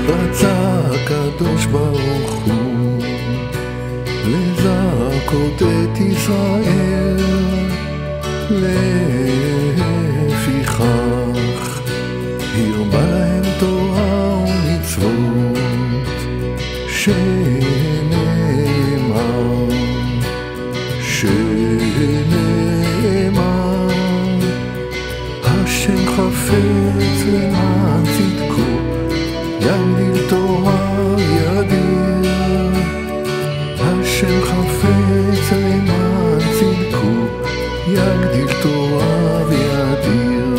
רצה הקדוש ברוך הוא לזכות את ישראל, לפיכך הרבה להם תורה ומצוות, שנאמר השם חפץ למען צדקו, יגדיל תורה ויאדיר. השם חפץ למען צדקו, יגדיל תורה ויאדיר.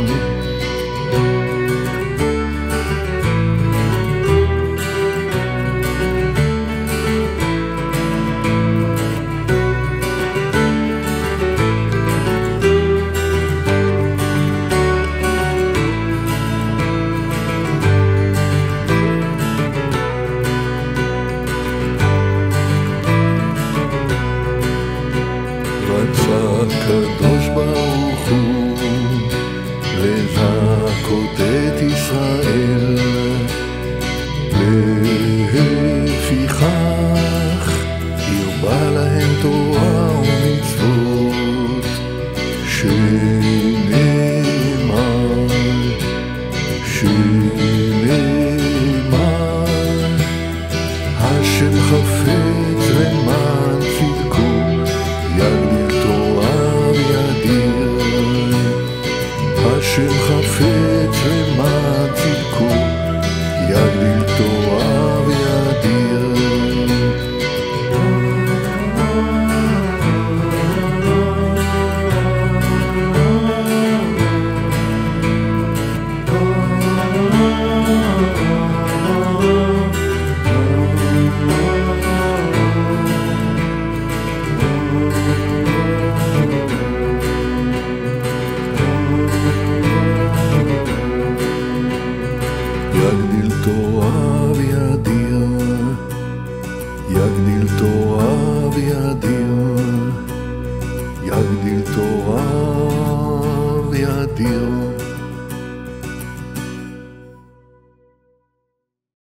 הקדוש ברוך הוא לזכות את ישראל, לפיכך הרבה להם תורה ומצוות, שנאמר השם חפץ למען צדקו, יגדיל תורה ויאדיר. השם חפץ